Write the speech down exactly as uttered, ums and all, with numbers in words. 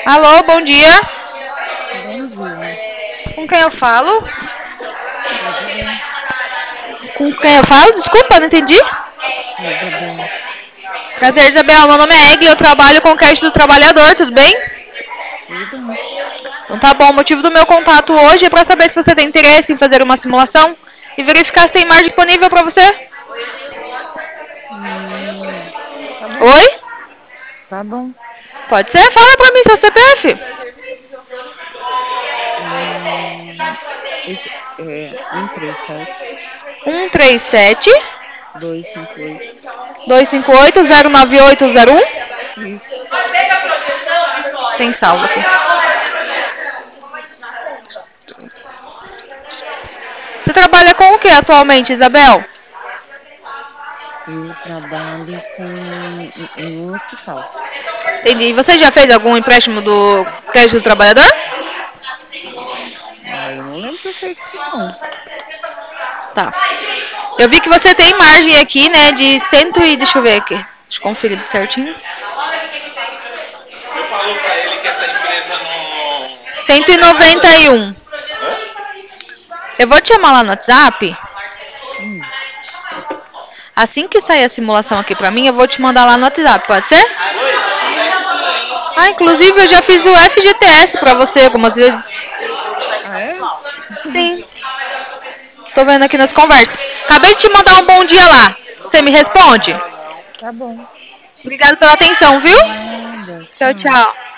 Alô, bom dia. Bom dia, Com quem eu falo? Isabel. Com quem eu falo? Desculpa, não entendi. Isabel, Prazer, Isabel. Meu nome é Egli, eu trabalho com o Caixa do Trabalhador, tudo bem? tudo bem? Então tá bom, o motivo do meu contato hoje é para saber se você tem interesse em fazer uma simulação e verificar se tem margem disponível para você. Hum, tá bom, Oi? tá bom. Pode ser? Fala pra mim seu C P F. Hum, esse é um três sete, um três sete, dois cinco oito. dois cinco oito, zero nove oito zero um. Isso. Tem saldo aqui. Você trabalha com o que atualmente, Isabel? Eu trabalho com em em um hospital. Entendi. Você já fez algum empréstimo do crédito do trabalhador? Ah, eu não lembro de ter feito isso não. Tá. Eu vi que você tem margem aqui, né, de cento e... Deixa eu ver aqui. Deixa eu conferir certinho. Você falou pra ele que essa empresa não, cento não e tem mais noventa e hoje? um. Hã? Eu vou te chamar lá no WhatsApp. Hum, Assim que sair a simulação aqui pra mim, eu vou te mandar lá no WhatsApp, pode ser? Oi? Ah, inclusive eu já fiz o F G T S pra você algumas vezes. ah, é? Sim, tô vendo aqui nas conversas. Acabei de te mandar um bom dia lá. Você me responde? Tá bom. Obrigada pela atenção, viu? Nada, Tchau, tchau. tchau.